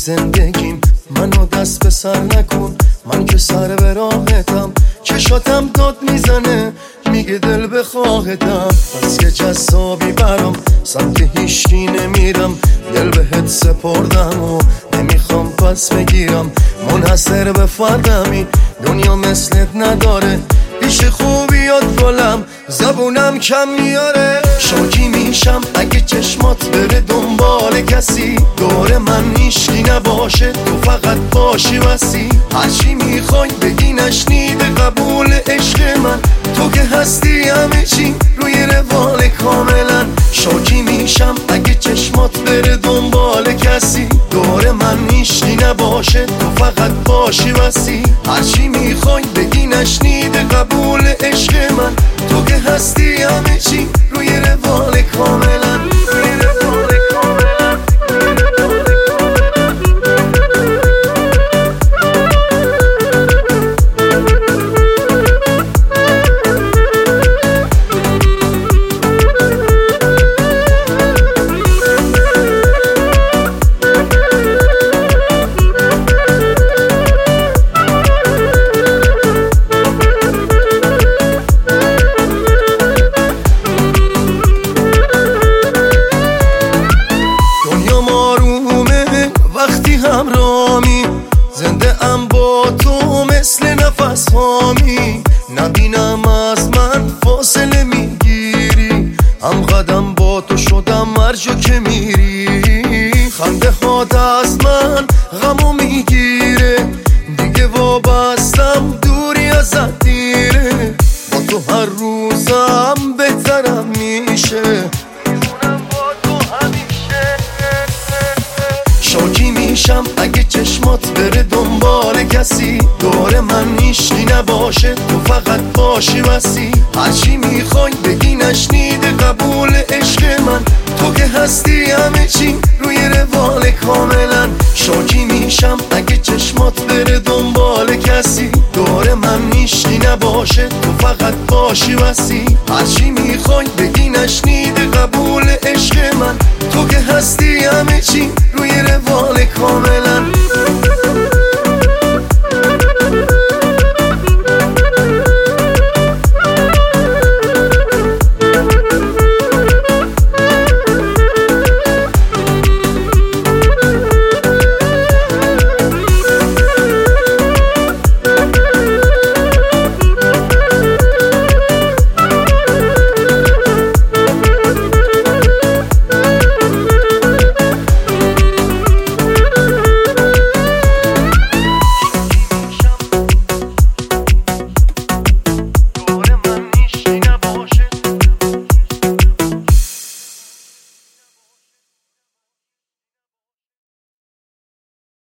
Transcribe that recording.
زندگیم، منو دست به سر نکن، من که سر به راهتم. چشاتم داد میزنه میگه دل بخواهتم، پس که جذابی برام سمت هیشکی نمیرم. دل بهت سپردم و نمیخوام پس بگیرم، منحصر به فردمی، دنیا مثلت نداره. پیش خوبیات گلم زبونم کم میاره. شوکی میشم اگه چشمات بره دنبال کسی، دور من هیشکی نباشه تو فقط باشی وسی. هرچی میخوای بگی نشنیده قبول عشق من، تو که هستی همه چی روی روال کاملا. شوکی میشم اگه چشمات بره دنبال کسی، دور من هیشکی نباشه تو فقط باشی وسی. هرچی میخوای بگی نشنیده قبول عشق من، تو که هستی همه چی روی روال کاملا. وقتی همرامی زنده ام با تو مثل نفس هامی، نبینم از من فاصله میگیری، هم قدم با تو شدم هر جا که میری. خنده هات از من غمو میگیره، دیگه وابستم دوری ازت دیره. با تو هر روزم بهترم میشه، شوکی میشم اگه چشمات بره دنبال کسی، دور من هیشکی نباشه تو فقط باشی وسی. هرچی میخوای بگی نشنیده قبول عشق من، تو که هستی همه چی روی روال کاملا. شوکی میشم اگه چشمات بره دنبال کسی، دور من هیشکی نباشه تو فقط باشی وسی. هرچی میخوای بگی نشنیده قبول عشق من، تو که هستی همه چی روی روال کاملا.